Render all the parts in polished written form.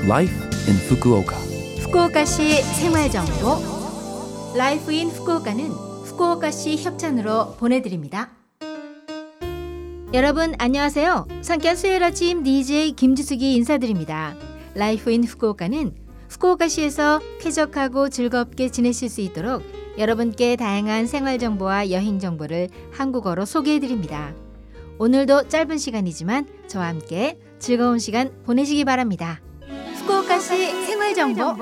Life in Fukuoka. 후쿠오카시 생활정보 라이프 인 후쿠오카는 후쿠오카시 협찬으로 보내드립니다. 여러분 안녕하세요. 상쾌한 수요일 아침 DJ 김지숙이 인사드립니다. 라이프 인 후쿠오카는 후쿠오카시에서 쾌적하고 즐겁게 지내실 수 있도록 여러분께 다양한 생활정보와 여행정보를 한국어로 소개해드립니다. 오늘도 짧은 시간이지만 저와 함께 즐거운 시간 보내시기 바랍니다. 후쿠오카시 생활정보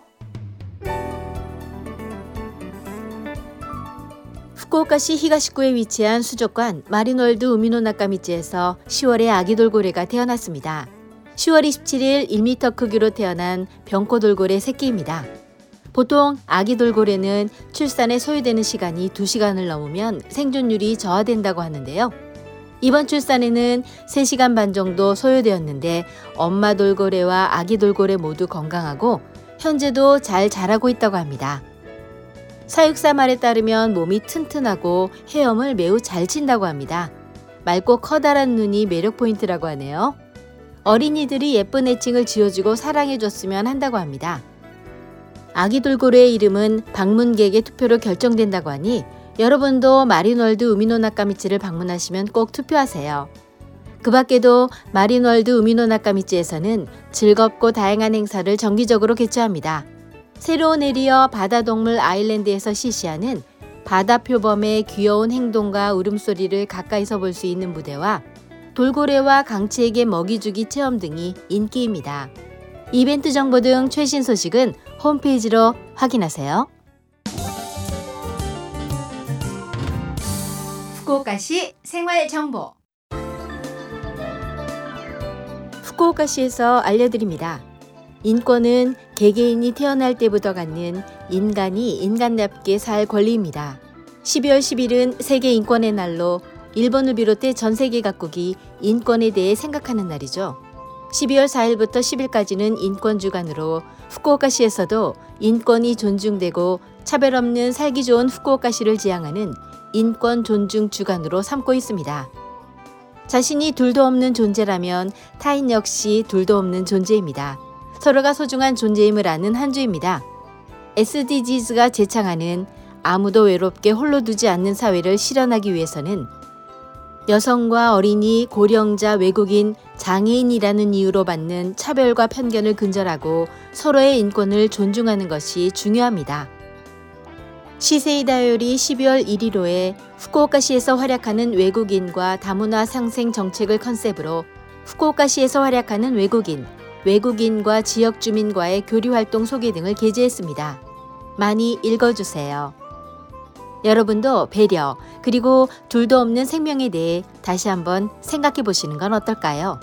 후쿠오카시 히가시쿠에 위치한 수족관 마린월드 우미노 나카미치에서 10월에 아기 돌고래가 태어났습니다. 10월 27일 1m 크기로 태어난 병코 돌고래 새끼입니다. 보통 아기 돌고래는 출산에 소요되는 시간이 2시간을 넘으면 생존율이 저하된다고 하는데요. 이번 출산에는 3시간 반 정도 소요되었는데 엄마 돌고래와 아기 돌고래 모두 건강하고 현재도 잘 자라고 있다고 합니다. 사육사 말에 따르면 몸이 튼튼하고 헤엄을 매우 잘 친다고 합니다. 맑고 커다란 눈이 매력 포인트라고 하네요. 어린이들이 예쁜 애칭을 지어주고 사랑해줬으면 한다고 합니다. 아기 돌고래의 이름은 방문객의 투표로 결정된다고 하니 여러분도 마린월드 우미노 나카미치를 방문하시면 꼭 투표하세요. 그 밖에도 마린월드 우미노 나카미치에서는 즐겁고 다양한 행사를 정기적으로 개최합니다. 새로운 에리어 바다동물 아일랜드에서 실시하는 바다표범의 귀여운 행동과 울음소리를 가까이서 볼 수 있는 무대와 돌고래와 강치에게 먹이주기 체험 등이 인기입니다. 이벤트 정보 등 최신 소식은 홈페이지로 확인하세요. 후쿠오카시 생활정보 후쿠오카시에서 알려드립니다. 인권은 개개인이 태어날 때부터 갖는 인간이 인간답게 살 권리입니다. 12월 10일은 세계인권의 날로 일본을 비롯해 전 세계 각국이 인권에 대해 생각하는 날이죠. 12월 4일부터 10일까지는 인권주간으로 후쿠오카시에서도 인권이 존중되고 차별 없는 살기 좋은 후쿠오카시를 지향하는 인권 존중 주간으로 삼고 있습니다. 자신이 둘도 없는 존재라면 타인 역시 둘도 없는 존재입니다. 서로가 소중한 존재임을 아는 한 주입니다. SDGs가 제창하는 아무도 외롭게 홀로 두지 않는 사회를 실현하기 위해서는 여성과 어린이, 고령자, 외국인, 장애인이라는 이유로 받는 차별과 편견을 근절하고 서로의 인권을 존중하는 것이 중요합니다. 시세이 다요리 12월 1일호에 후쿠오카시에서 활약하는 외국인과 다문화 상생 정책을 컨셉으로 후쿠오카시에서 활약하는 외국인과 지역 주민과의 교류 활동 소개 등을 게재했습니다. 많이 읽어주세요. 여러분도 배려 그리고 둘도 없는 생명에 대해 다시 한번 생각해 보시는 건 어떨까요?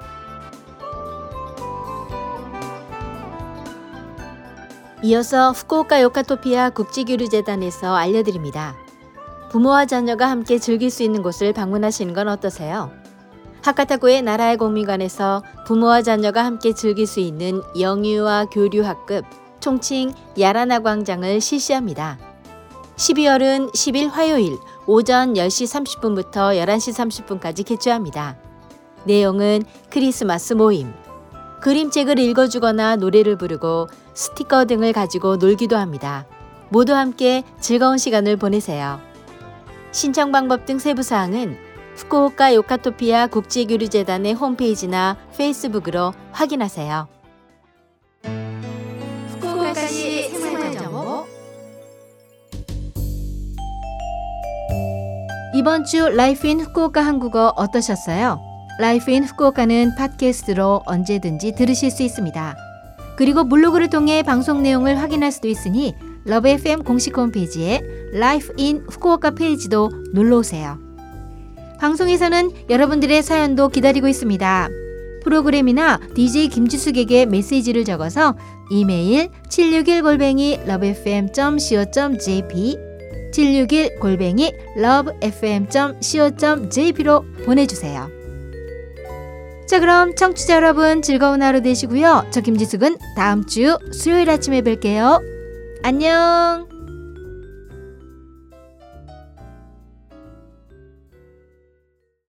이어서 후쿠오카 요카토피아 국제교류재단에서 알려드립니다. 부모와 자녀가 함께 즐길 수 있는 곳을 방문하시는 건 어떠세요? 하카타구의 나라의 공민관에서 부모와 자녀가 함께 즐길 수 있는 영유아 교류 학급 총칭 야라나 광장을 실시합니다. 12월은 10일 화요일 오전 10시 30분부터 11시 30분까지 개최합니다. 내용은 크리스마스 모임, 그림책을 읽어주거나 노래를 부르고 스티커 등을 가지고 놀기도 합니다. 모두 함께 즐거운 시간을 보내세요. 신청 방법 등 세부사항은 후쿠오카 요카토피아 국제교류재단의 홈페이지나 페이스북으로 확인하세요. 후쿠오카시 생활정보 이번 주 라이프 인 후쿠오카 한국어 어떠셨어요? 라이프 인 후쿠오카는 팟캐스트로 언제든지 들으실 수 있습니다. 그리고 블로그를 통해 방송 내용을 확인할 수도 있으니 러브 FM 공식 홈페이지에 라이프 인 후쿠오카 페이지도 눌러오세요. 방송에서는 여러분들의 사연도 기다리고 있습니다. 프로그램이나 DJ 김지숙에게 메시지를 적어서 이메일 761@lovefm.co.jp 761@lovefm.co.jp로 보내주세요. 자, 그럼 청취자 여러분 즐거운 하루 되시고요. 저 김지숙은 다음 주 수요일 아침에 뵐게요. 안녕.